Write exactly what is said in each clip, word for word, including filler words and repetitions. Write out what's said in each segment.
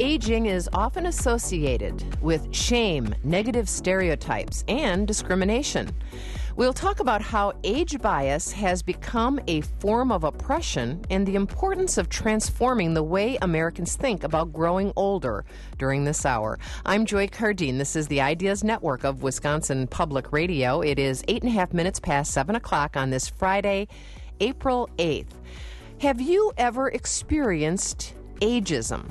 Aging is often associated with shame, negative stereotypes, and discrimination. We'll talk about how age bias has become a form of oppression and the importance of transforming the way Americans think about growing older during this hour. I'm Joy Cardine. This is the Ideas Network of Wisconsin Public Radio. It is eight and a half minutes past seven o'clock on this Friday, April eighth. Have you ever experienced ageism?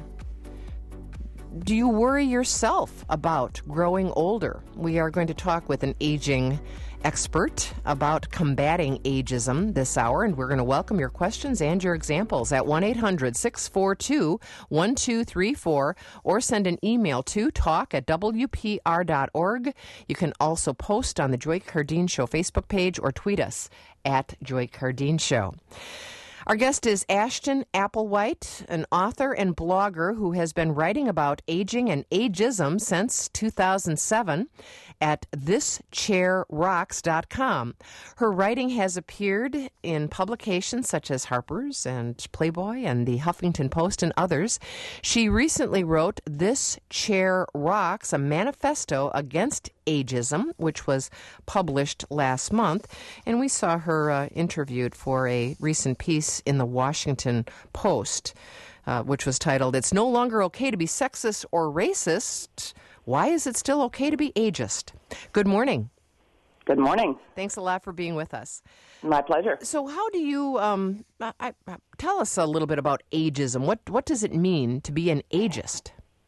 Do you worry yourself about growing older? We are going to talk with an aging expert about combating ageism this hour, and we're going to welcome your questions and your examples at one eight hundred six four two one two three four or send an email to talk at w p r dot org. You can also post on the Joy Cardine Show Facebook page or tweet us at Joy Cardine Show. Our guest is Ashton Applewhite, an author and blogger who has been writing about aging and ageism since two thousand seven at this chair rocks dot com. Her writing has appeared in publications such as Harper's and Playboy and the Huffington Post and others. She recently wrote This Chair Rocks, a manifesto against ageism, which was published last month, and we saw her uh, interviewed for a recent piece in the Washington Post, uh, which was titled, It's No Longer Okay to be Sexist or Racist. Why is it still okay to be ageist? Good morning. Good morning. Thanks a lot for being with us. My pleasure. So how do you, um, I, I, tell us a little bit about ageism. What, what does it mean to be an ageist?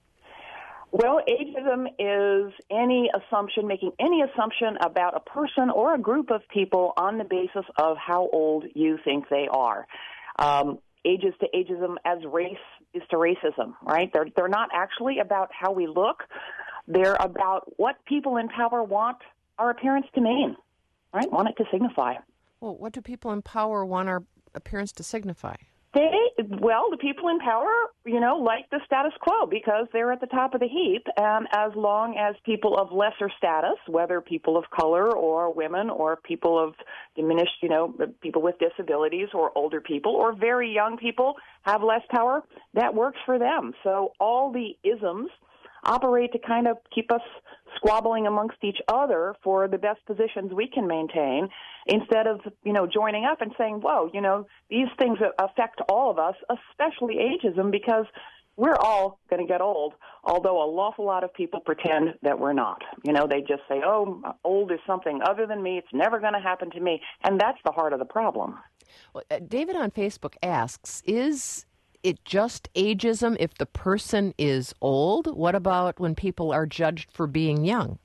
Well, ageism is any assumption, making any assumption about a person or a group of people on the basis of how old you think they are. Um, age is to ageism as race is to racism, right? They're, they're not actually about how we look. They're about what people in power want our appearance to mean, right? Want it to signify. Well, what do people in power want our appearance to signify? They, well, the people in power, you know, like the status quo because they're at the top of the heap. And as long as people of lesser status, whether people of color or women or people of diminished, you know, people with disabilities or older people or very young people have less power, that works for them. So all the isms operate to kind of keep us squabbling amongst each other for the best positions we can maintain instead of, you know, joining up and saying, whoa, you know, these things affect all of us, especially ageism, because we're all going to get old, although an awful lot of people pretend that we're not. You know, they just say, oh, old is something other than me. It's never going to happen to me. And that's the heart of the problem. Well, uh, David on Facebook asks, is it just ageism if the person is old? What about when people are judged for being young?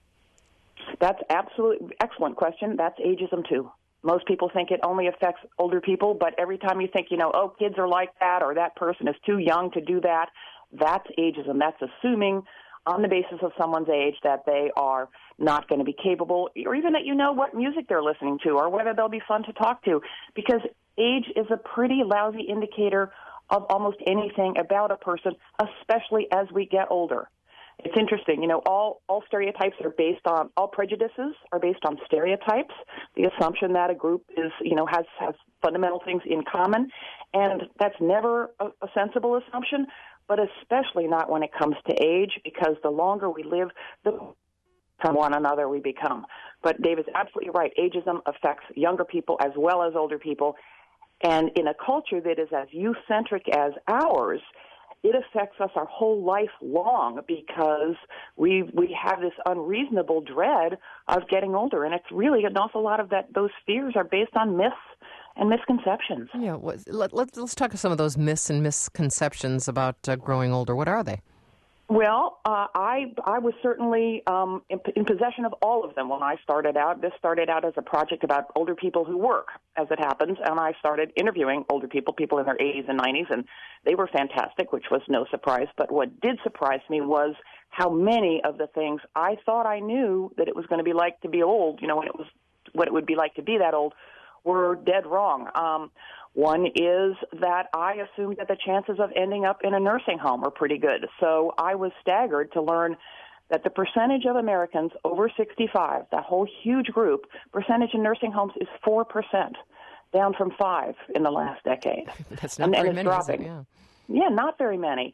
That's absolutely excellent question. That's ageism too. Most people think it only affects older people, but every time you think, you know, oh, kids are like that or that person is too young to do that, that's ageism. That's assuming on the basis of someone's age that they are not going to be capable, or even that you know what music they're listening to or whether they'll be fun to talk to, because age is a pretty lousy indicator of almost anything about a person, especially as we get older. It's interesting, you know, all, all stereotypes are based on, all prejudices are based on stereotypes, the assumption that a group is, you know, has, has fundamental things in common, and that's never a, a sensible assumption, but especially not when it comes to age, because the longer we live, the from one another we become. But David's absolutely right. Ageism affects younger people as well as older people, and in a culture that is as youth-centric as ours, it affects us our whole life long because we we have this unreasonable dread of getting older, and it's really an awful lot of that. Those fears are based on myths and misconceptions. Yeah, let, let, let's talk some of those myths and misconceptions about uh, growing older. What are they? Well, uh, I I was certainly um, in, in possession of all of them when I started out. This started out as a project about older people who work, as it happens, and I started interviewing older people, people in their eighties and nineties, and they were fantastic, which was no surprise. But what did surprise me was how many of the things I thought I knew that it was going to be like to be old, you know, when it was what it would be like to be that old, were dead wrong. Um, One is that I assumed that the chances of ending up in a nursing home are pretty good. So I was staggered to learn that the percentage of Americans over sixty-five, that whole huge group, percentage in nursing homes is four percent, down from five in the last decade. That's not and, very and it's many, dropping. Is it? Yeah. Yeah, not very many.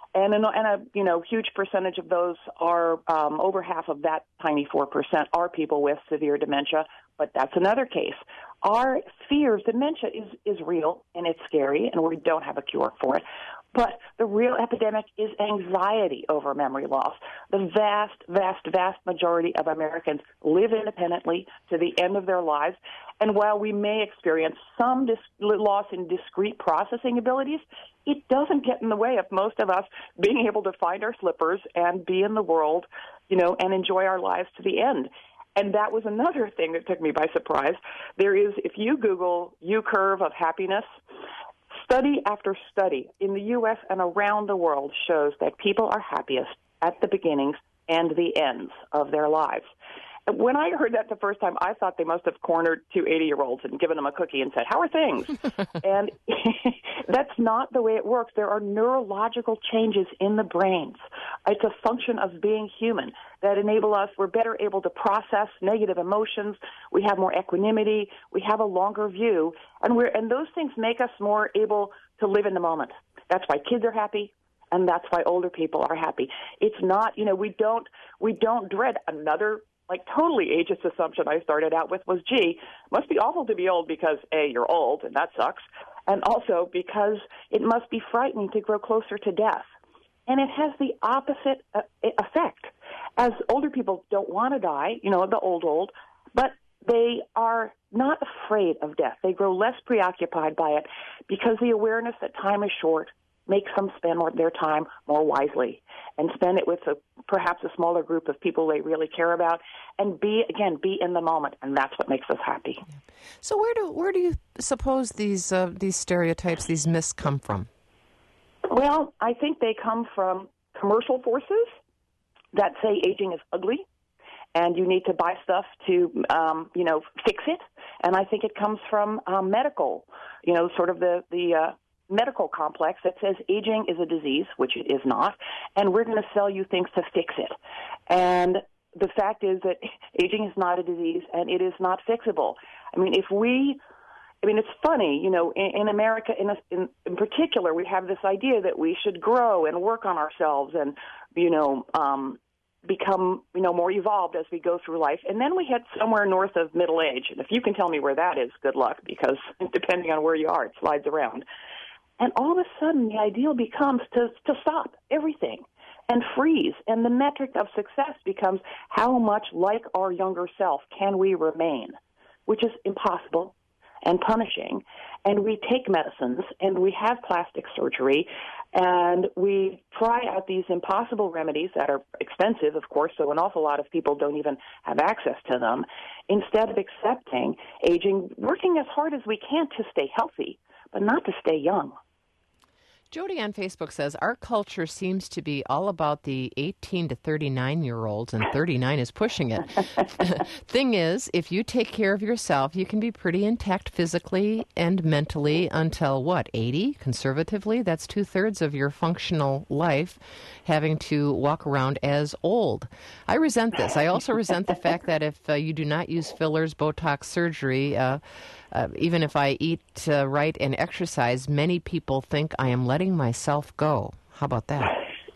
And, and a you know huge percentage of those are um, over half of that tiny four percent are people with severe dementia. But that's another case. Our fears, dementia is is real and it's scary, and we don't have a cure for it. But the real epidemic is anxiety over memory loss. The vast, vast, vast majority of Americans live independently to the end of their lives. And while we may experience some dis- loss in discrete processing abilities, it doesn't get in the way of most of us being able to find our slippers and be in the world, you know, and enjoy our lives to the end. And that was another thing that took me by surprise. There is, if you Google U-curve of happiness, study after study in the U S and around the world shows that people are happiest at the beginnings and the ends of their lives. When I heard that the first time, I thought they must have cornered two eighty-year-olds and given them a cookie and said, how are things? And that's not the way it works. There are neurological changes in the brains. It's a function of being human that enable us, we're better able to process negative emotions. We have more equanimity. We have a longer view. And we're and those things make us more able to live in the moment. That's why kids are happy. And that's why older people are happy. It's not, you know, we don't we don't dread another like totally ageist assumption I started out with was, gee, must be awful to be old because, A, you're old, and that sucks, and also because it must be frightening to grow closer to death. And it has the opposite uh, effect. As older people don't want to die, you know, the old, old, but they are not afraid of death. They grow less preoccupied by it because the awareness that time is short makes them spend more, their time more wisely and spend it with a, perhaps a smaller group of people they really care about, and be, again, be in the moment, and that's what makes us happy. So where do where do you suppose these uh, these stereotypes, these myths come from? Well, I think they come from commercial forces that say aging is ugly and you need to buy stuff to, um, you know, fix it. And I think it comes from um, medical, you know, sort of the, the uh, medical complex that says aging is a disease, which it is not, and we're going to sell you things to fix it. And the fact is that aging is not a disease, and it is not fixable. I mean, if we, I mean, it's funny, you know, in, in America in, a, in in particular, we have this idea that we should grow and work on ourselves and, you know, um, become, you know, more evolved as we go through life. And then we hit somewhere north of middle age. And if you can tell me where that is, good luck, because depending on where you are, it slides around. And all of a sudden, the ideal becomes to, to stop everything and freeze. And the metric of success becomes how much like our younger self can we remain, which is impossible and punishing. And we take medicines, and we have plastic surgery, and we try out these impossible remedies that are expensive, of course, so an awful lot of people don't even have access to them, instead of accepting aging, working as hard as we can to stay healthy, but not to stay young. Jody on Facebook says, our culture seems to be all about the eighteen to thirty-nine-year-olds, and thirty-nine is pushing it. Thing is, if you take care of yourself, you can be pretty intact physically and mentally until, what, eighty, conservatively? That's two-thirds of your functional life having to walk around as old. I resent this. I also resent the fact that if uh, you do not use fillers, Botox surgery, uh, Uh, even if I eat uh, right and exercise, many people think I am letting myself go. How about that?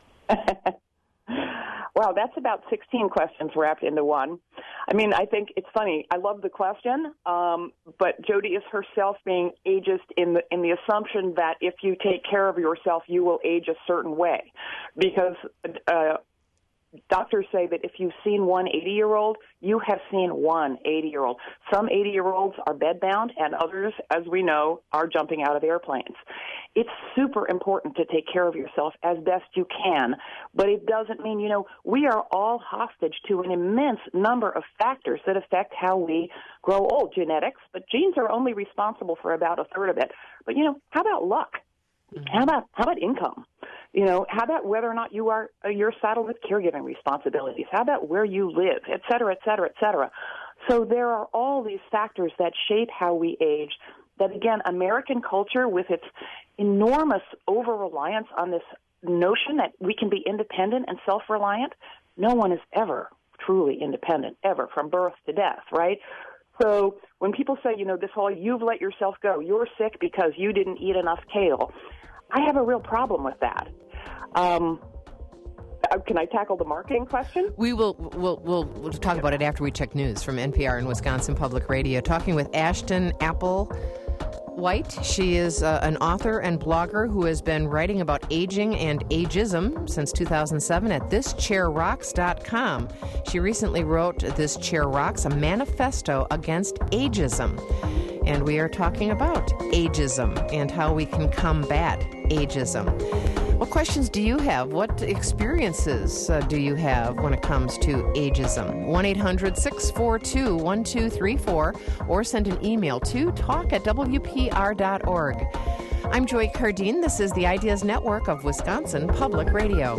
Wow, that's about sixteen questions wrapped into one. I mean, I think it's funny. I love the question, um, but Jody is herself being ageist in the in the assumption that if you take care of yourself, you will age a certain way, because uh, doctors say that if you've seen one eighty-year-old, you have seen one eighty-year-old. Some eighty-year-olds are bedbound, and others, as we know, are jumping out of airplanes. It's super important to take care of yourself as best you can, but it doesn't mean, you know, we are all hostage to an immense number of factors that affect how we grow old. Genetics, but genes are only responsible for about a third of it. But, you know, how about luck? Mm-hmm. How about how about income? You know, how about whether or not you are uh, you're saddled with caregiving responsibilities? How about where you live, et cetera, et cetera, et cetera? So there are all these factors that shape how we age. That, again, American culture, with its enormous over-reliance on this notion that we can be independent and self-reliant, no one is ever truly independent, ever, from birth to death, right? So when people say, you know, this whole, you've let yourself go, you're sick because you didn't eat enough kale, I have a real problem with that. Um, uh, can I tackle the marketing question? We will we'll, we'll, we'll talk about it after we check news from N P R and Wisconsin Public Radio. Talking with Ashton Applewhite. She is uh, an author and blogger who has been writing about aging and ageism since two thousand seven at this chair rocks dot com. She recently wrote This Chair Rocks, a manifesto against ageism. And we are talking about ageism and how we can combat ageism. What questions do you have? What experiences uh, do you have when it comes to ageism? one eight hundred six four two one two three four or send an email to talk at w p r dot org. I'm Joy Cardine. This is the Ideas Network of Wisconsin Public Radio.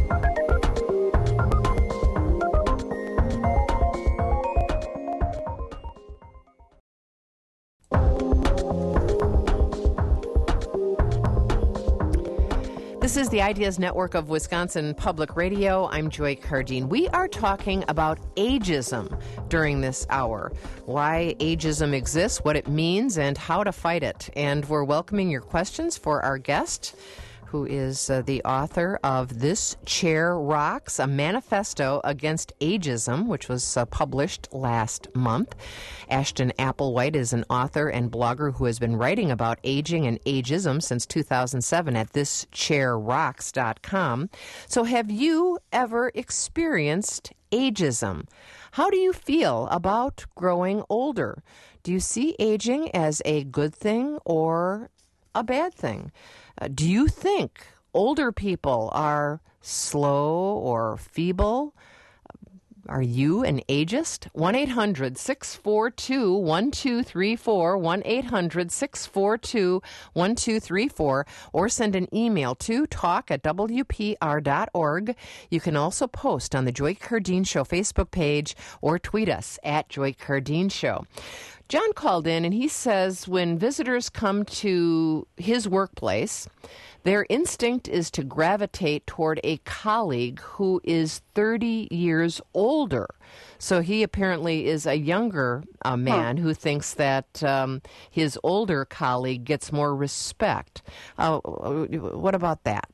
This is the Ideas Network of Wisconsin Public Radio. I'm Joy Cardine. We are talking about ageism during this hour, why ageism exists, what it means, and how to fight it. And we're welcoming your questions for our guest, who is uh, the author of This Chair Rocks, a manifesto against ageism, which was uh, published last month. Ashton Applewhite is an author and blogger who has been writing about aging and ageism since two thousand seven at this chair rocks dot com. So have you ever experienced ageism? How do you feel about growing older? Do you see aging as a good thing or a bad thing? Uh, do you think older people are slow or feeble? Are you an ageist? one eight hundred six four two one two three four, one eight hundred six four two one two three four, or send an email to talk at w p r dot org. You can also post on the Joy Cardine Show Facebook page or tweet us at Joy Cardine Show. John called in and he says when visitors come to his workplace, their instinct is to gravitate toward a colleague who is thirty years older. So he apparently is a younger uh, man huh. who thinks that um, his older colleague gets more respect. Uh, what about that?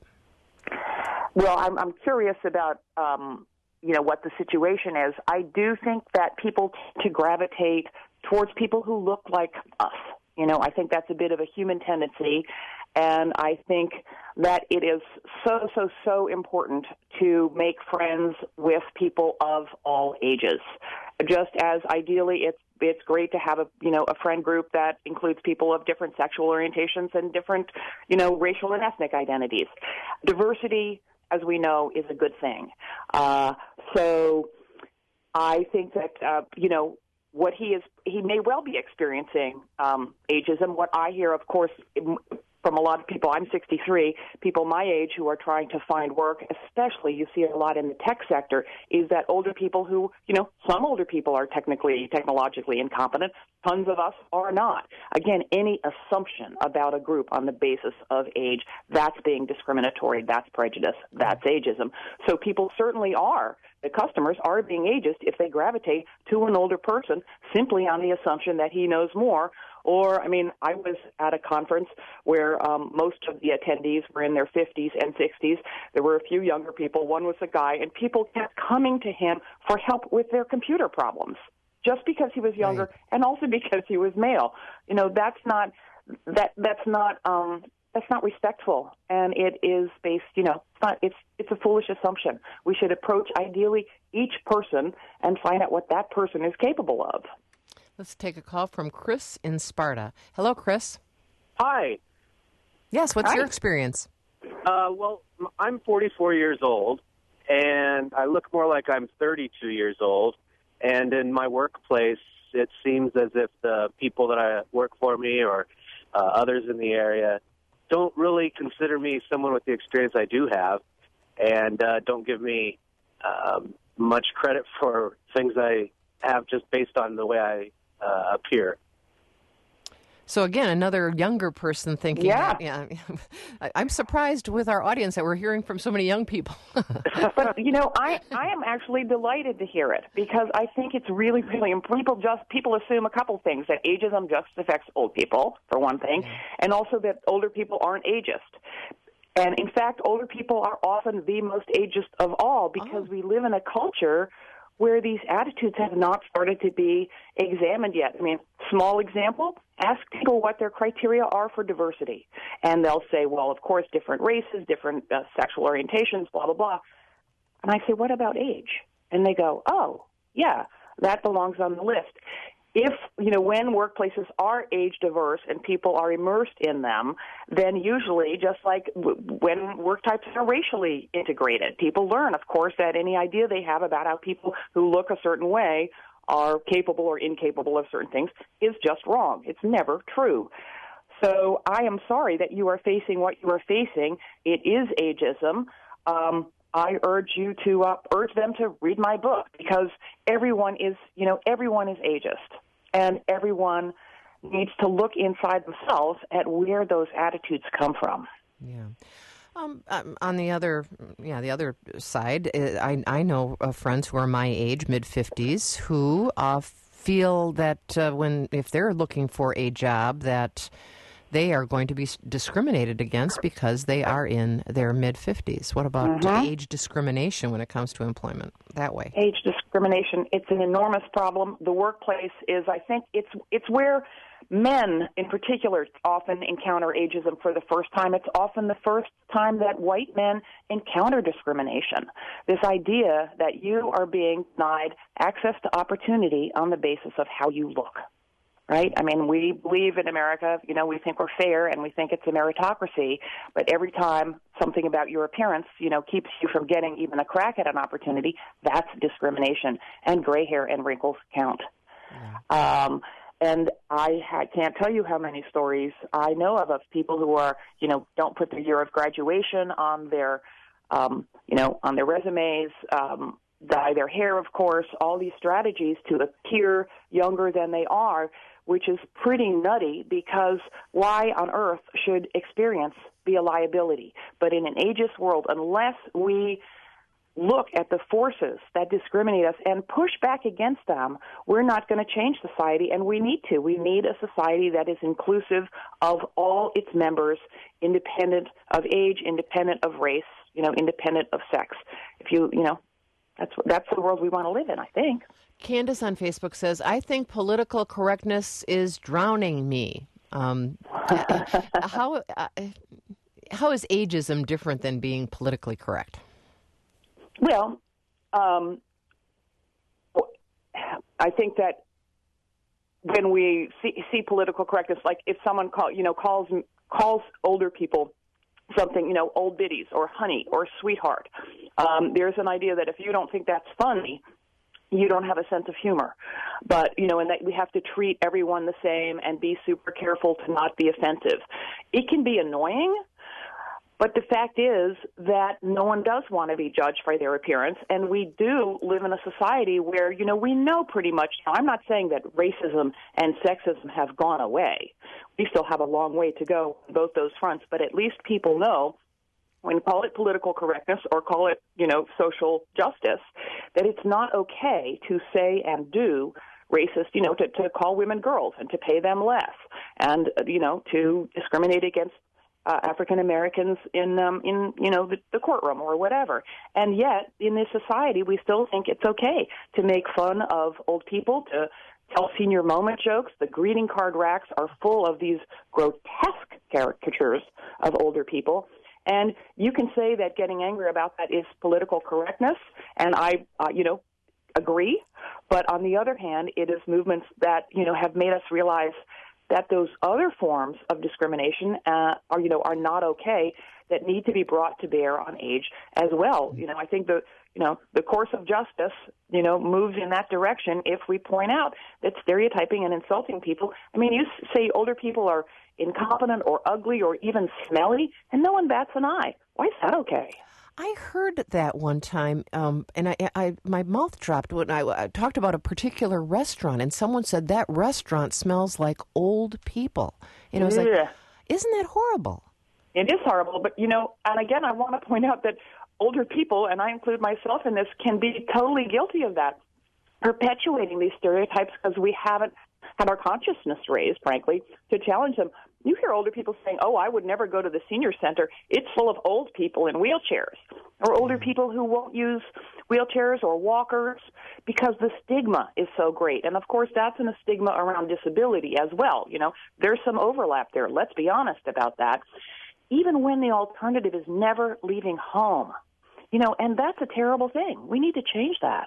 Well, I'm, I'm curious about um, you know what the situation is. I do think that people tend to gravitate towards people who look like us. You know, I think that's a bit of a human tendency, and I think that it is so, so, so important to make friends with people of all ages. Just as ideally it's it's great to have a, you know, a friend group that includes people of different sexual orientations and different, you know, racial and ethnic identities. Diversity, as we know, is a good thing. Uh, so I think that, uh, you know, what he is, he may well be experiencing um, ageism. What I hear, of course, from a lot of people, I'm sixty-three, people my age who are trying to find work, especially you see it a lot in the tech sector, is that older people who, you know, some older people are technically, technologically incompetent, tons of us are not. Again, any assumption about a group on the basis of age, that's being discriminatory, that's prejudice, that's ageism. So people certainly are, the customers are being ageist if they gravitate to an older person simply on the assumption that he knows more. Or, I mean, I was at a conference where um, most of the attendees were in their fifties and sixties. There were a few younger people. One was a guy, and people kept coming to him for help with their computer problems just because he was younger right. and also because he was male. You know, that's not that that's not um, that's not respectful, and it is based. You know, it's not. It's it's a foolish assumption. We should approach ideally each person and find out what that person is capable of. Let's take a call from Chris in Sparta. Hello, Chris. Hi. Yes, what's Hi. your experience? Uh, well, I'm forty-four years old, and I look more like I'm thirty-two years old. And in my workplace, it seems as if the people that I work for me or uh, others in the area don't really consider me someone with the experience I do have, and uh, don't give me um, much credit for things I have just based on the way I Uh, appear. So again, another younger person thinking, yeah, yeah I'm surprised with our audience that we're hearing from so many young people. But, you know, I, I am actually delighted to hear it because I think it's really, really important. People just, people assume a couple things, that ageism just affects old people, for one thing, and also that older people aren't ageist. And in fact, older people are often the most ageist of all because Oh. we live in a culture where these attitudes have not started to be examined yet. I mean, small example, ask people what their criteria are for diversity. And they'll say, well, of course, different races, different uh, sexual orientations, blah, blah, blah. And I say, what about age? And they go, oh, yeah, that belongs on the list. If, you know, when workplaces are age diverse and people are immersed in them, then usually, just like w- when work types are racially integrated, people learn, of course, that any idea they have about how people who look a certain way are capable or incapable of certain things is just wrong. It's never true. So I am sorry that you are facing what you are facing. It is ageism. Um, I urge you to uh, urge them to read my book because everyone is, you know, everyone is ageist, and everyone needs to look inside themselves at where those attitudes come from. Yeah. Um, um, on the other, yeah, the other side, uh, I I know uh, friends who are my age, mid fifties, who uh, feel that uh, when if they're looking for a job that they are going to be discriminated against because they are in their mid-fifties. What about Mm-hmm. age discrimination when it comes to employment that way? Age discrimination, it's an enormous problem. The workplace is, I think, it's it's where men in particular often encounter ageism for the first time. It's often the first time that white men encounter discrimination. This idea that you are being denied access to opportunity on the basis of how you look. Right? I mean, we believe in America, you know, we think we're fair and we think it's a meritocracy, but every time something about your appearance, you know, keeps you from getting even a crack at an opportunity, that's discrimination, and gray hair and wrinkles count. Yeah. Um, and I ha- can't tell you how many stories I know of of people who are, you know, don't put their year of graduation on their, um, you know, on their resumes, um, dye their hair, of course, all these strategies to appear younger than they are, which is pretty nutty because why on earth should experience be a liability? But in an ageist world, unless we look at the forces that discriminate us and push back against them, we're not going to change society, and we need to. We need a society that is inclusive of all its members, independent of age, independent of race, you know, independent of sex. If you, you know, That's that's the world we want to live in, I think. Candace on Facebook says, I think political correctness is drowning me. Um, how uh, how is ageism different than being politically correct? Well, um, I think that when we see, see political correctness, like if someone call, you know, calls calls older people something, you know, old biddies or honey or sweetheart, um, there's an idea that if you don't think that's funny, you don't have a sense of humor. But, you know, and that we have to treat everyone the same and be super careful to not be offensive. It can be annoying, but the fact is that no one does want to be judged by their appearance, and we do live in a society where, you know, we know pretty much. Now, I'm not saying that racism and sexism have gone away. We still have a long way to go on both those fronts, but at least people know, when call it political correctness or call it, you know, social justice, that it's not okay to say and do racist, you know, to, to call women girls and to pay them less and, you know, to discriminate against uh, African Americans in, um, in you know, the, the courtroom or whatever. And yet, in this society, we still think it's okay to make fun of old people, to tell senior moment jokes. The greeting card racks are full of these grotesque caricatures of older people. And you can say that getting angry about that is political correctness, and I, uh, you know, agree. But on the other hand, it is movements that, you know, have made us realize that those other forms of discrimination uh, are, you know, are not okay, that need to be brought to bear on age as well. You know, I think the, you know, the course of justice, you know, moves in that direction if we point out that stereotyping and insulting people, I mean, you say older people are incompetent or ugly or even smelly, and no one bats an eye. Why is that okay? I heard that one time, um, and I, I, my mouth dropped when I, I talked about a particular restaurant, and someone said that restaurant smells like old people. You know, it's yeah. like, isn't that horrible? It is horrible, but, you know, and again, I want to point out that older people, and I include myself in this, can be totally guilty of that, perpetuating these stereotypes because we haven't had our consciousness raised, frankly, to challenge them. You hear older people saying, oh, I would never go to the senior center. It's full of old people in wheelchairs, or older people who won't use wheelchairs or walkers because the stigma is so great. And, of course, that's a stigma around disability as well. You know, there's some overlap there. Let's be honest about that. Even when the alternative is never leaving home. You know, and that's a terrible thing. We need to change that.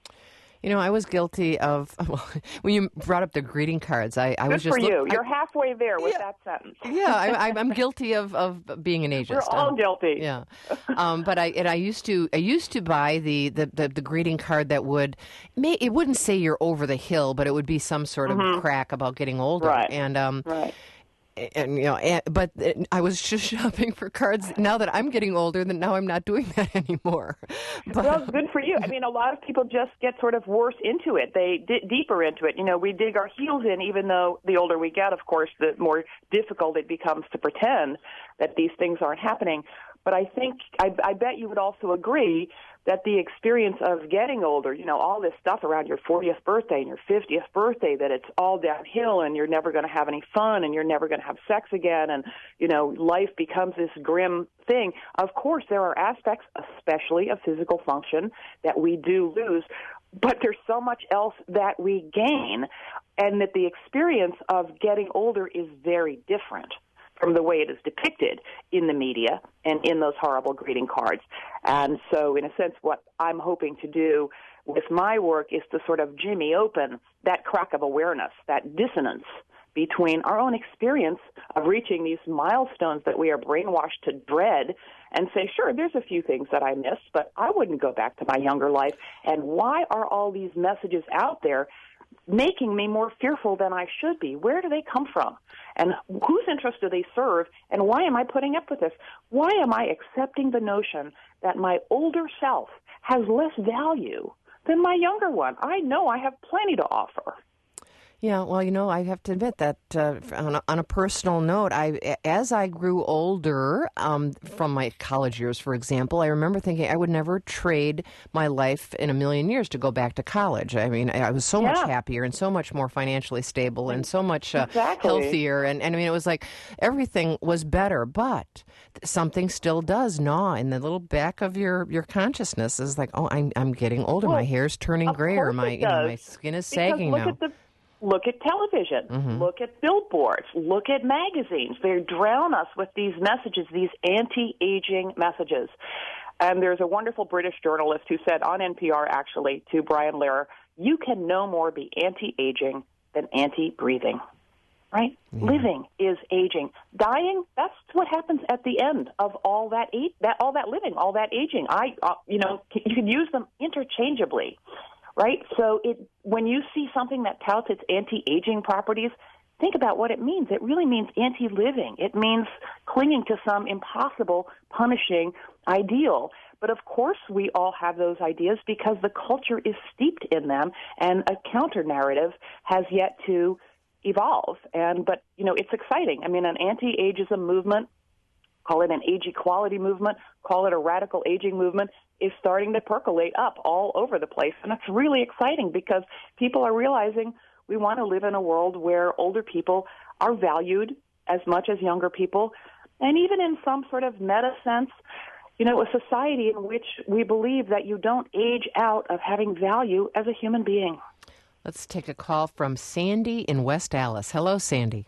You know, I was guilty of, well, when you brought up the greeting cards, I, I Good was just... for you. Look, You're I, halfway there with yeah, that sentence. yeah, I, I'm guilty of, of being an ageist. We're all um, guilty. Yeah. Um, but I and I used to I used to buy the, the, the, the greeting card that would, may, it wouldn't say you're over the hill, but it would be some sort of mm-hmm. crack about getting older. Right. And, um, right. And, you know, and, but I was just shopping for cards now that I'm getting older, that now I'm not doing that anymore. But, well, good for you. I mean, a lot of people just get sort of worse into it. They dig deeper into it. You know, we dig our heels in, even though the older we get, of course, the more difficult it becomes to pretend that these things aren't happening. But I think, I, I bet you would also agree that the experience of getting older, you know, all this stuff around your fortieth birthday and your fiftieth birthday, that it's all downhill and you're never going to have any fun and you're never going to have sex again and, you know, life becomes this grim thing. Of course, there are aspects, especially of physical function, that we do lose, but there's so much else that we gain, and that the experience of getting older is very different from the way it is depicted in the media and in those horrible greeting cards. And so, in a sense, what I'm hoping to do with my work is to sort of jimmy open that crack of awareness, that dissonance between our own experience of reaching these milestones that we are brainwashed to dread, and say, sure, there's a few things that I missed, but I wouldn't go back to my younger life. And why are all these messages out there making me more fearful than I should be? Where do they come from? And whose interest do they serve? And why am I putting up with this? Why am I accepting the notion that my older self has less value than my younger one? I know I have plenty to offer. Yeah, well, you know, I have to admit that uh, on, a, on a personal note, I, as I grew older, um, from my college years, for example, I remember thinking I would never trade my life in a million years to go back to college. I mean, I was so yeah. much happier and so much more financially stable and so much uh, exactly. healthier. And, and I mean, it was like everything was better, but something still does gnaw in the little back of your, your consciousness. Is like, oh, I'm I'm getting older. Well, my hair's turning gray, or my you know my skin is sagging look now. At the, look at television. Mm-hmm. Look at billboards. Look at magazines. They drown us with these messages, these anti-aging messages. And there's a wonderful British journalist who said on N P R, actually, to Brian Lehrer, you can no more be anti-aging than anti-breathing. Right? Yeah. Living is aging. Dying, that's what happens at the end of all that that all that living, all that aging. I, uh, you know, you can use them interchangeably, right? So it when you see something that touts its anti-aging properties, think about what it means. It really means anti-living. It means clinging to some impossible, punishing ideal. But of course we all have those ideas because the culture is steeped in them, and a counter-narrative has yet to evolve. And but you know, it's exciting. I mean, an anti-ageism movement, call it an age equality movement, call it a radical aging movement, is starting to percolate up all over the place. And it's really exciting because people are realizing we want to live in a world where older people are valued as much as younger people, and even in some sort of meta sense, you know, a society in which we believe that you don't age out of having value as a human being. Let's take a call from Sandy in West Allis. Hello, Sandy.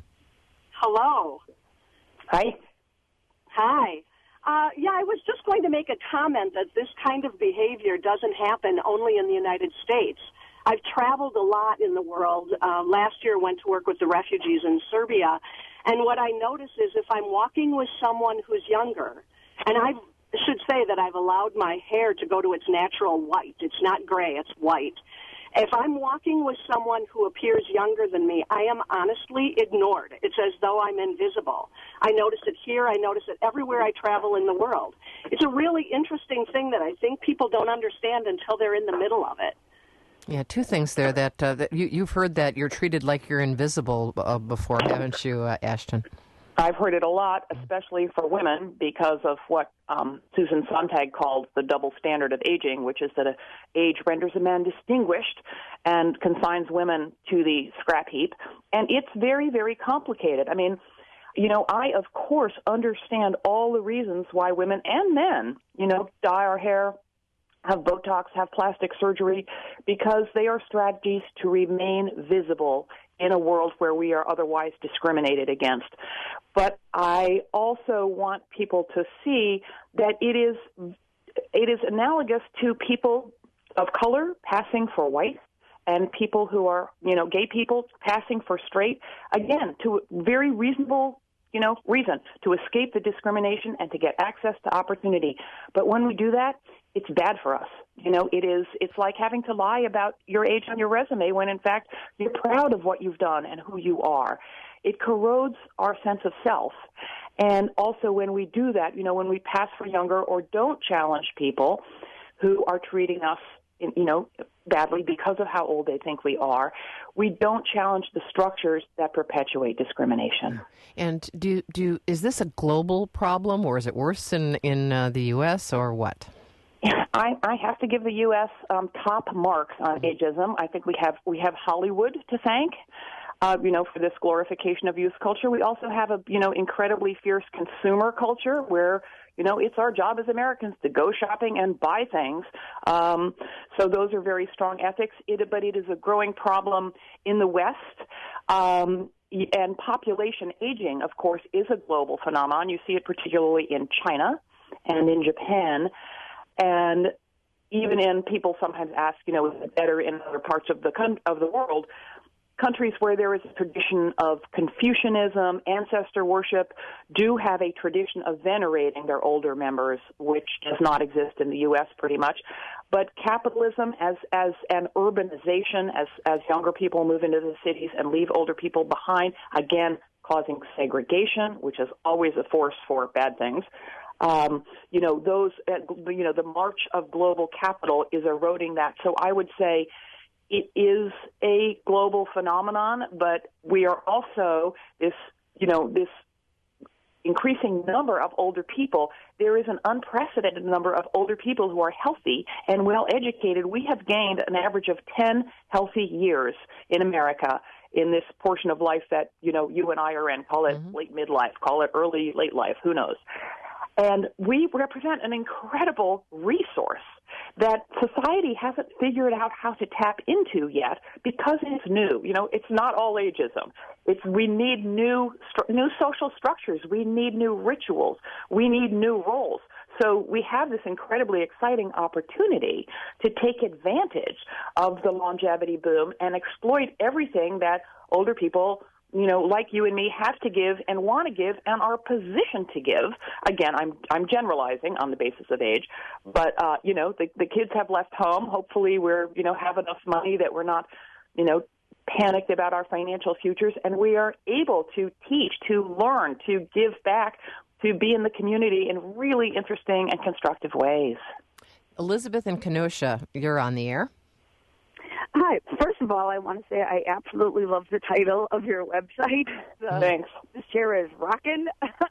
Hello. Hi. Hi. Uh, yeah, I was just going to make a comment that this kind of behavior doesn't happen only in the United States. I've traveled a lot in the world. Uh, last year I went to work with the refugees in Serbia, and what I notice is if I'm walking with someone who's younger, and I should say that I've allowed my hair to go to its natural white. It's not gray, it's white. If I'm walking with someone who appears younger than me, I am honestly ignored. It's as though I'm invisible. I notice it here. I notice it everywhere I travel in the world. It's a really interesting thing that I think people don't understand until they're in the middle of it. Yeah, two things there. That, uh, that you, you've heard that you're treated like you're invisible uh, before, haven't you, uh, Ashton? I've heard it a lot, especially for women, because of what um, Susan Sontag called the double standard of aging, which is that a age renders a man distinguished and consigns women to the scrap heap. And it's very, very complicated. I mean, you know, I, of course, understand all the reasons why women and men, you know, dye our hair, have Botox, have plastic surgery, because they are strategies to remain visible in a world where we are otherwise discriminated against. But I also want people to see that it is it is analogous to people of color passing for white and people who are, you know, gay people passing for straight, again, to very reasonable, you know, reason to escape the discrimination and to get access to opportunity. But when we do that, it's bad for us. You know, it is, it's like having to lie about your age on your resume when, in fact, you're proud of what you've done and who you are. It corrodes our sense of self. And also when we do that, you know, when we pass for younger or don't challenge people who are treating us, you know, badly because of how old they think we are, we don't challenge the structures that perpetuate discrimination. And do do is this a global problem, or is it worse in in uh, the U S or what? I, I have to give the U S um, top marks on ageism. I think we have we have Hollywood to thank, uh, you know, for this glorification of youth culture. We also have a you know incredibly fierce consumer culture where, you know, it's our job as Americans to go shopping and buy things. Um, so those are very strong ethics. It, but it is a growing problem in the West. Um, and population aging, of course, is a global phenomenon. You see it particularly in China and in Japan. And even in, people sometimes ask, you know, is it better in other parts of the con- of the world? Countries where there is a tradition of Confucianism, ancestor worship, do have a tradition of venerating their older members, which does not exist in the U S pretty much. But capitalism as as an urbanization, as, as younger people move into the cities and leave older people behind, again, causing segregation, which is always a force for bad things. Um, you know, those, you know, the march of global capital is eroding that. So I would say it is a global phenomenon, but we are also this, you know, this increasing number of older people. There is an unprecedented number of older people who are healthy and well educated. We have gained an average of ten healthy years in America in this portion of life that, you know, you and I are in. Call it mm-hmm. late midlife, call it early late life, who knows. And we represent an incredible resource that society hasn't figured out how to tap into yet because it's new. You know, it's not all ageism. It's we need new new social structures. We need new rituals. We need new roles. So we have this incredibly exciting opportunity to take advantage of the longevity boom and exploit everything that older people, you know, like you and me, have to give and want to give and are positioned to give. Again, I'm I'm generalizing on the basis of age, but uh, you know, the the kids have left home. Hopefully, we're you know have enough money that we're not, you know, panicked about our financial futures, and we are able to teach, to learn, to give back, to be in the community in really interesting and constructive ways. Elizabeth and Kenosha, you're on the air. Hi. First of all, I want to say I absolutely love the title of your website. Uh, Thanks. This chair is rocking.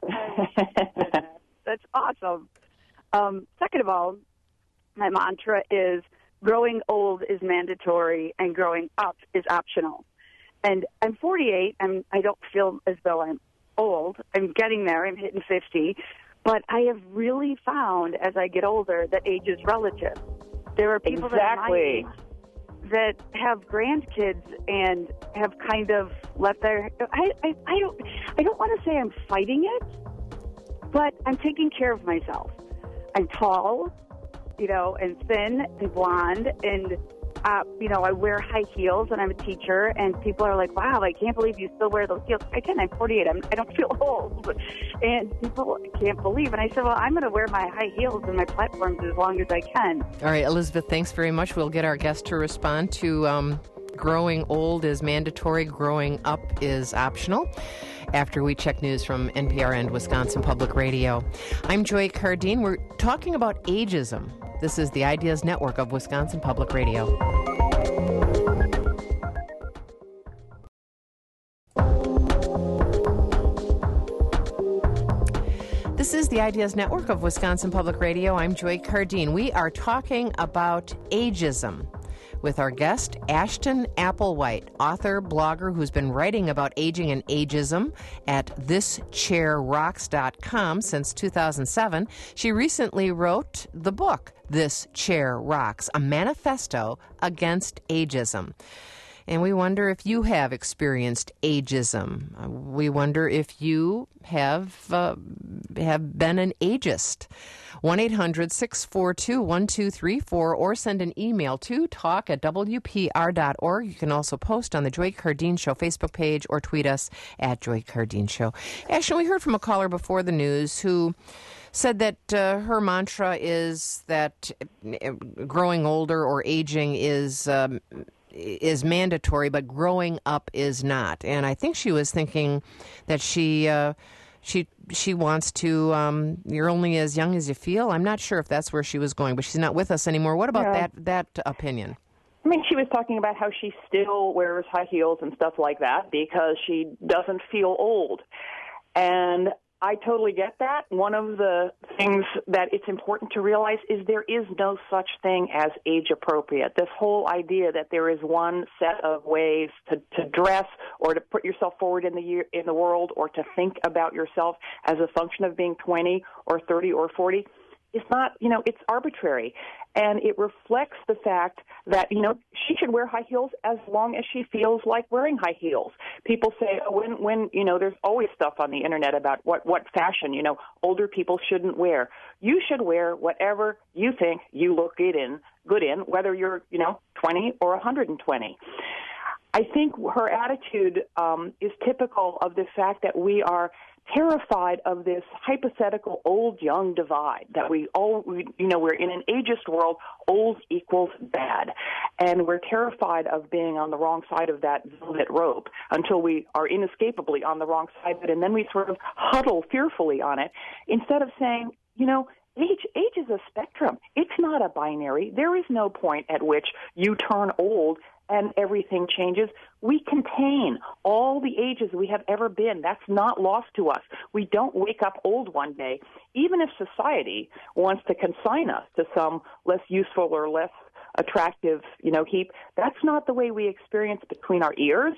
That's awesome. Um, second of all, my mantra is growing old is mandatory and growing up is optional. And I'm forty-eight, and I don't feel as though I'm old. I'm getting there. I'm hitting fifty. But I have really found as I get older that age is relative. There are people exactly. that are my age that have grandkids and have kind of let their I, I, I don't I don't want to say I'm fighting it, but I'm taking care of myself. I'm tall, you know, and thin and blonde, and uh, you know, I wear high heels, and I'm a teacher, and people are like, "Wow, I can't believe you still wear those heels." Again, I'm forty-eight. I'm, I don't feel old, and people can't believe. And I said, "Well, I'm going to wear my high heels and my platforms as long as I can." All right, Elizabeth, thanks very much. We'll get our guest to respond to um, growing old is mandatory, growing up is optional, after we check news from N P R and Wisconsin Public Radio. I'm Joy Cardine. We're talking about ageism. This is the Ideas Network of Wisconsin Public Radio. This is the Ideas Network of Wisconsin Public Radio. I'm Joy Cardine. We are talking about ageism. with our guest, Ashton Applewhite, author, blogger who's been writing about aging and ageism at this chair rocks dot com since two thousand seven. She recently wrote the book, This Chair Rocks, a manifesto against ageism. And we wonder if you have experienced ageism. Uh, we wonder if you have uh, have been an ageist. one eight hundred six four two one two three four or send an email to talk at w p r dot org. You can also post on the Joy Cardine Show Facebook page or tweet us at Joy Cardine Show. Actually, we heard from a caller before the news who said that uh, her mantra is that growing older or aging is um, is mandatory, but growing up is not. And I think she was thinking that she uh, she she wants to. Um, you're only as young as you feel. I'm not sure if that's where she was going, but she's not with us anymore. What about yeah. that that opinion? I mean, she was talking about how she still wears high heels and stuff like that because she doesn't feel old. And I totally get that. One of the things that it's important to realize is there is no such thing as age appropriate. This whole idea that there is one set of ways to, to dress or to put yourself forward in the year, in the world or to think about yourself as a function of being twenty or thirty or forty is not, you know, it's arbitrary. And it reflects the fact that, you know, she should wear high heels as long as she feels like wearing high heels. People say, oh, when, when, you know, there's always stuff on the internet about what, what fashion, you know, older people shouldn't wear. You should wear whatever you think you look good in, good in, whether you're, you know, twenty or one hundred twenty. I think her attitude um, is typical of the fact that we are terrified of this hypothetical old-young divide, that we all, we, you know, we're in an ageist world, old equals bad. And we're terrified of being on the wrong side of that velvet rope until we are inescapably on the wrong side of it, and then we sort of huddle fearfully on it instead of saying, you know, age, age is a spectrum. It's not a binary. There is no point at which you turn old and everything changes. We contain all the ages we have ever been. That's not lost to us. We don't wake up old one day. Even if society wants to consign us to some less useful or less attractive, you know, heap, that's not the way we experience between our ears.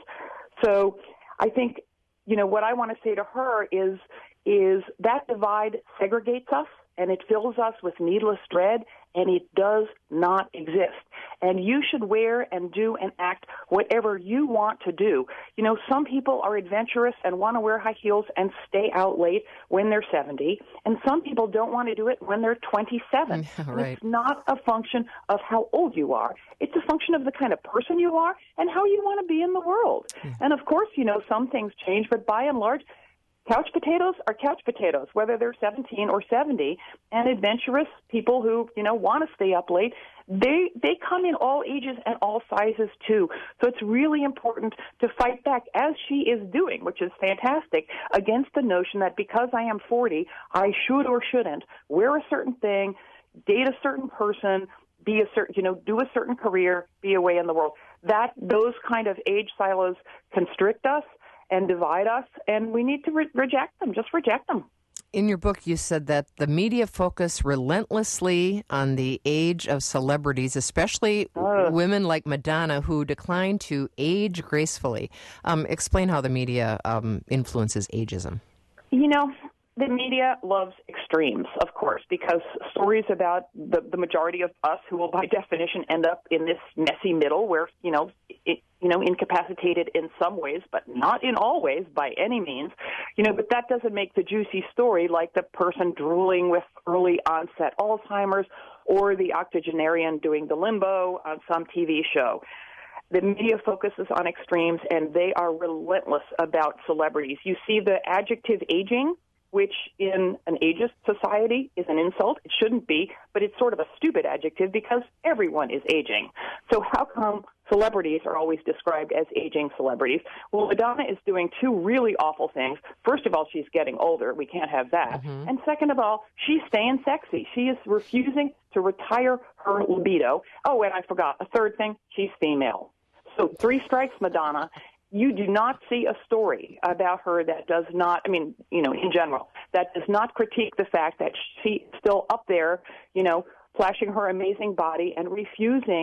So I think, you know, what I want to say to her is, is that divide segregates us, and it fills us with needless dread, and it does not exist. And you should wear and do and act whatever you want to do. You know, some people are adventurous and want to wear high heels and stay out late when they're seventy, and some people don't want to do it when they're twenty-seven. Yeah, right. It's not a function of how old you are. It's a function of the kind of person you are and how you want to be in the world. Yeah. And, of course, you know, some things change, but by and large, couch potatoes are couch potatoes, whether they're seventeen or seventy, and adventurous people who, you know, want to stay up late, they they come in all ages and all sizes, too. So it's really important to fight back, as she is doing, which is fantastic, against the notion that because I am forty, I should or shouldn't wear a certain thing, date a certain person, be a certain, you know, do a certain career, be away in the world. That, those kind of age silos constrict us and divide us, and we need to re- reject them. Just reject them. In your book, you said that the media focus relentlessly on the age of celebrities, especially uh, women like Madonna, who decline to age gracefully. Um, explain how the media um, influences ageism. You know, the media loves extremes, of course, because stories about the, the majority of us who will, by definition, end up in this messy middle where, you know, it, you know, incapacitated in some ways, but not in all ways by any means, you know, but that doesn't make the juicy story like the person drooling with early onset Alzheimer's or the octogenarian doing the limbo on some T V show. The media focuses on extremes, and they are relentless about celebrities. You see the adjective aging, which in an ageist society is an insult. It shouldn't be, but it's sort of a stupid adjective because everyone is aging. So how come celebrities are always described as aging celebrities? Well, Madonna is doing two really awful things. First of all, she's getting older. We can't have that. Mm-hmm. And second of all, she's staying sexy. She is refusing to retire her libido. Oh, and I forgot, a third thing, she's female. So three strikes, Madonna. You do not see a story about her that does not, I mean, you know, in general, that does not critique the fact that she's still up there, you know, flashing her amazing body and refusing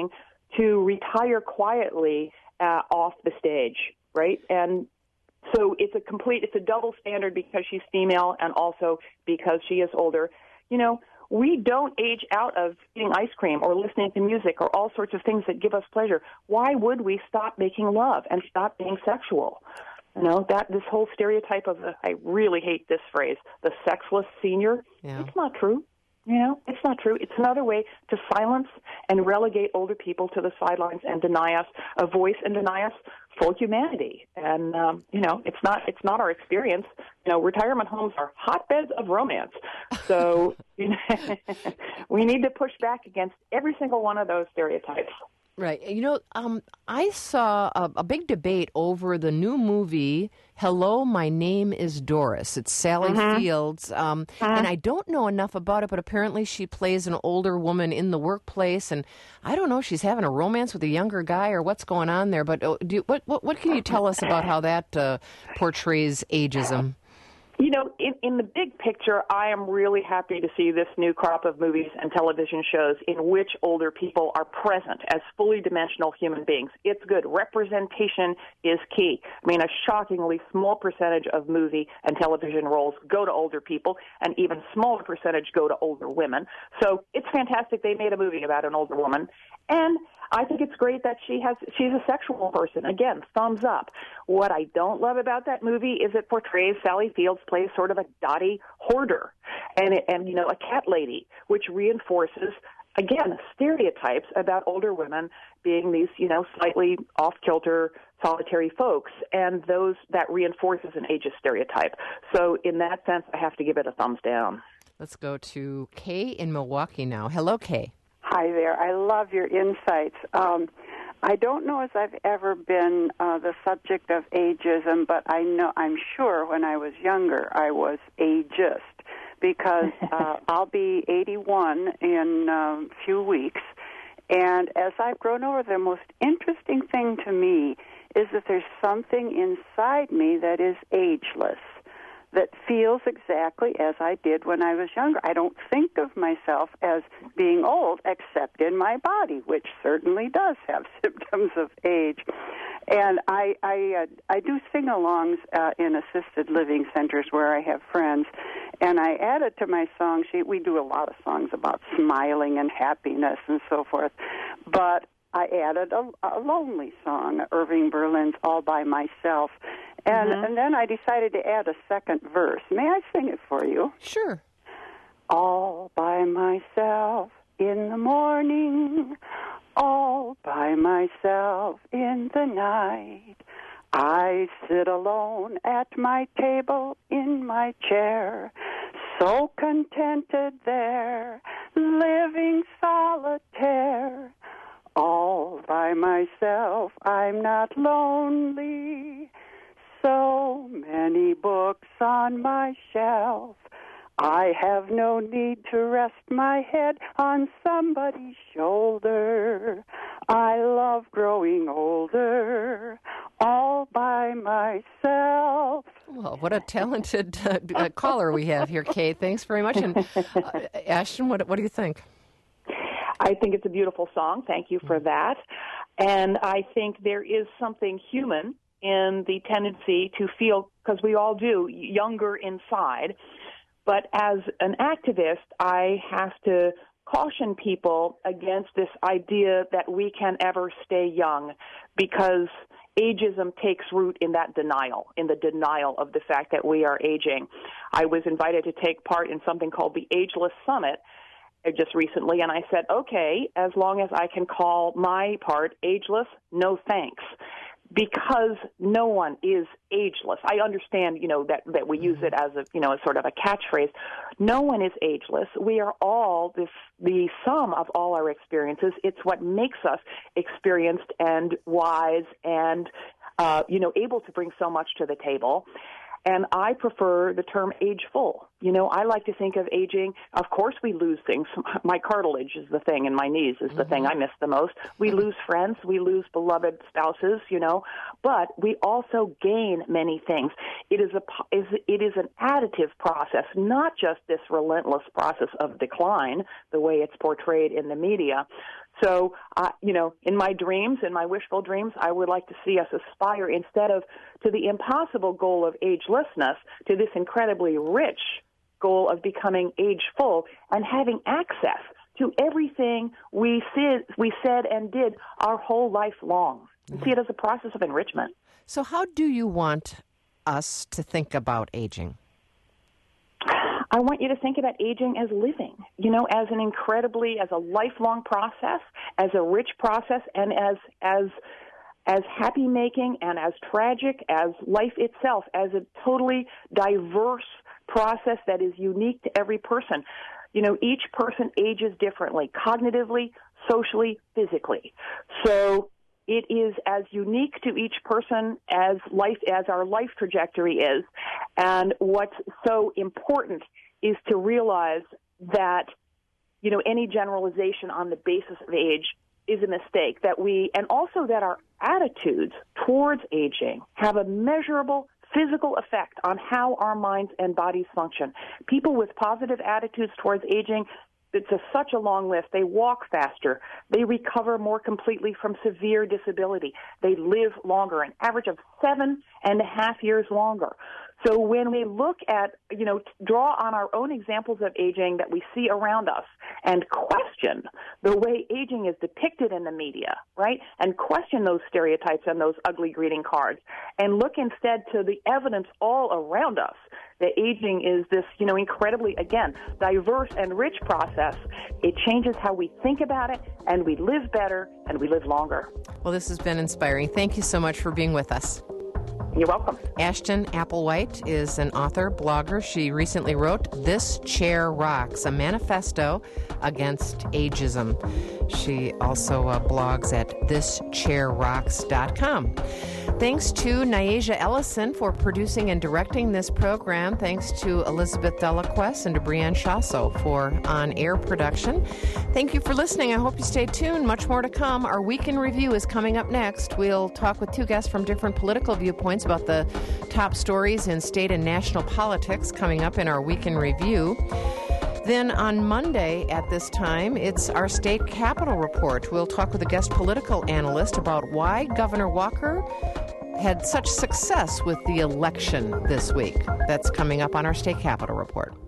to retire quietly uh, off the stage, right? And so it's a complete, it's a double standard because she's female and also because she is older. You know, we don't age out of eating ice cream or listening to music or all sorts of things that give us pleasure. Why would we stop making love and stop being sexual? You know, that this whole stereotype of the, I really hate this phrase, the sexless senior, yeah. It's not true. You know, it's not true. It's another way to silence and relegate older people to the sidelines and deny us a voice and deny us full humanity. And, um, you know, it's not it's not our experience. You know, retirement homes are hotbeds of romance. So you know, we need to push back against every single one of those stereotypes. Right. You know, um, I saw a, a big debate over the new movie, Hello, My Name is Doris. It's Sally Mm-hmm. Fields. Um, Uh-huh. And I don't know enough about it, but apparently she plays an older woman in the workplace. And I don't know if she's having a romance with a younger guy or what's going on there. But uh, do you, what, what, what can you tell us about how that uh, portrays ageism? You know, in, in the big picture, I am really happy to see this new crop of movies and television shows in which older people are present as fully dimensional human beings. It's good. Representation is key. I mean, a shockingly small percentage of movie and television roles go to older people, and even smaller percentage go to older women. So it's fantastic they made a movie about an older woman. And I think it's great that she has she's a sexual person. Again, thumbs up. What I don't love about that movie is it portrays Sally Fields plays sort of a dotty hoarder and and you know a cat lady, which reinforces again stereotypes about older women being these you know slightly off kilter solitary folks, and those that reinforces an ageist stereotype. So in that sense, I have to give it a thumbs down. Let's go to Kay in Milwaukee now. Hello, Kay. Hi there. I love your insights. Um, I don't know if I've ever been uh, the subject of ageism, but I know I'm sure when I was younger I was ageist because uh, I'll be eighty-one in a few weeks. And as I've grown older, the most interesting thing to me is that there's something inside me that is ageless, that feels exactly as I did when I was younger. I don't think of myself as being old, except in my body, which certainly does have symptoms of age. And I I, uh, I do sing-alongs uh, in assisted living centers where I have friends, and I added to my song sheet, we do a lot of songs about smiling and happiness and so forth, but I added a, a lonely song, Irving Berlin's All by Myself. And, mm-hmm. and then I decided to add a second verse. May I sing it for you? Sure. All by myself in the morning, all by myself in the night. I sit alone at my table in my chair, so contented there, living solitaire. All by myself, I'm not lonely. So many books on my shelf. I have no need to rest my head on somebody's shoulder. I love growing older, all by myself. Well, what a talented uh, uh, caller we have here, Kay. Thanks very much. And uh, Ashton, what, what do you think? I think it's a beautiful song. Thank you for that. And I think there is something human in the tendency to feel, because we all do, younger inside. But as an activist, I have to caution people against this idea that we can ever stay young, because ageism takes root in that denial, in the denial of the fact that we are aging. I was invited to take part in something called the Ageless Summit just recently, and I said, okay, as long as I can call my part ageless, no thanks. Because no one is ageless. I understand, you know, that, that we use it as a, you know, as sort of a catchphrase. No one is ageless. We are all this, the sum of all our experiences. It's what makes us experienced and wise and, uh, you know, able to bring so much to the table. And I prefer the term ageful. You know, I like to think of aging. Of course we lose things. My cartilage is the thing, and my knees is the mm-hmm. thing I miss the most. We lose friends. We lose beloved spouses, you know. But we also gain many things. It is a it is an additive process, not just this relentless process of decline, the way it's portrayed in the media. So, uh, you know, in my dreams, in my wishful dreams, I would like to see us aspire, instead of to the impossible goal of agelessness, to this incredibly rich goal of becoming ageful and having access to everything we said, we said and did our whole life long. And see it as a process of enrichment. So how do you want us to think about aging? I want you to think about aging as living, you know, as an incredibly, as a lifelong process, as a rich process, and as as as happy-making and as tragic as life itself, as a totally diverse process that is unique to every person. You know, each person ages differently, cognitively, socially, physically. So it is as unique to each person as life, as our life trajectory is. And what's so important is to realize that, you know, any generalization on the basis of age is a mistake. That we, and also that our attitudes towards aging have a measurable physical effect on how our minds and bodies function. People with positive attitudes towards aging, it's a, such a long list. They walk faster. They recover more completely from severe disability. They live longer, an average of seven and a half years longer. So when we look at, you know, draw on our own examples of aging that we see around us and question the way aging is depicted in the media, right, and question those stereotypes and those ugly greeting cards, and look instead to the evidence all around us that aging is this, you know, incredibly, again, diverse and rich process, it changes how we think about it, and we live better, and we live longer. Well, this has been inspiring. Thank you so much for being with us. You're welcome. Ashton Applewhite is an author, blogger. She recently wrote This Chair Rocks, a manifesto against ageism. She also uh, blogs at this chair rocks dot com. Thanks to Nyasia Ellison for producing and directing this program. Thanks to Elizabeth Delaquest and to Brianne Shasso for on-air production. Thank you for listening. I hope you stay tuned. Much more to come. Our Week in Review is coming up next. We'll talk with two guests from different political viewpoints about the top stories in state and national politics coming up in our Week in Review. Then on Monday at this time, it's our State Capitol Report. We'll talk with a guest political analyst about why Governor Walker had such success with the election this week. That's coming up on our State Capitol Report.